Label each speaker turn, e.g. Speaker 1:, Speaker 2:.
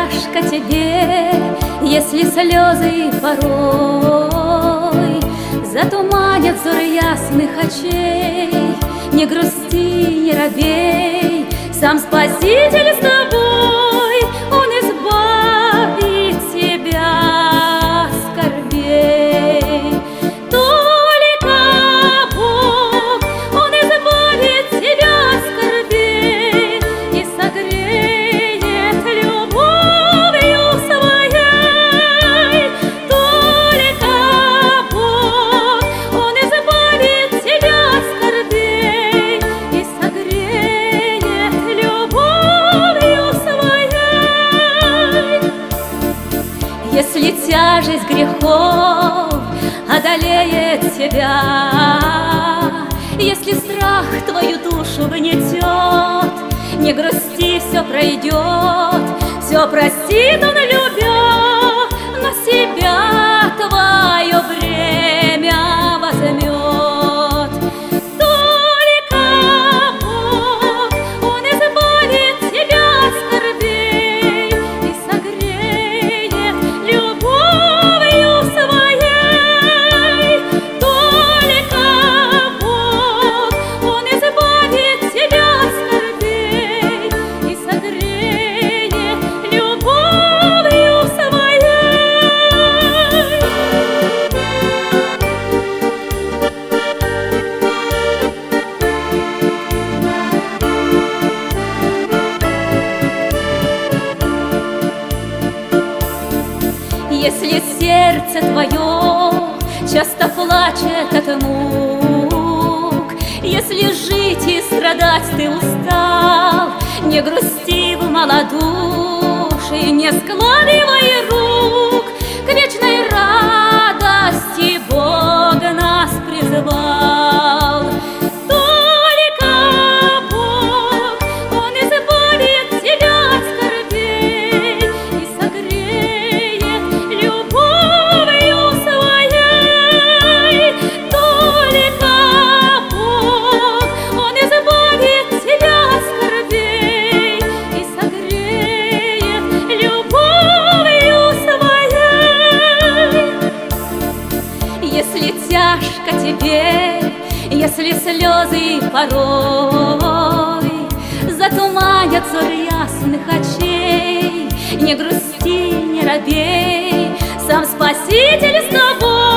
Speaker 1: тяжко тебе, если слезы порой затуманят взоры ясных очей, не грусти, не робей, сам Спаситель с тобой, Он избавит тебя от скорбей. Только Бог, Он избавит тебя от скорбей и согреет любовью своей. Только Бог, Он избавит тебя от скорбей и согреет любовью своей. Если тяжесть грехов одолеет тебя, если страх твою душу гнетет, не грусти, все пройдет, все простит Он, любя, на себя твое бремя возьмет. Только Бог, Он избавит тебя от скорбей и согреет любовью своей. Только Бог, Он избавит тебя от скорбей и согреет любовью своей. Если сердце твое часто плачет от мук, если жить и страдать ты устал, не грусти в малодушии, не складывай рук, к вечной радости Бог нас призвал. Только Бог, Он избавит тебя от скорбей и согреет любовью своей. Только Бог, Он избавит тебя от скорбей и согреет любовью своей. Если тяжко тебе, если слезы порой затуманят взор ясных очей, не грусти, не робей, сам Спаситель с тобой.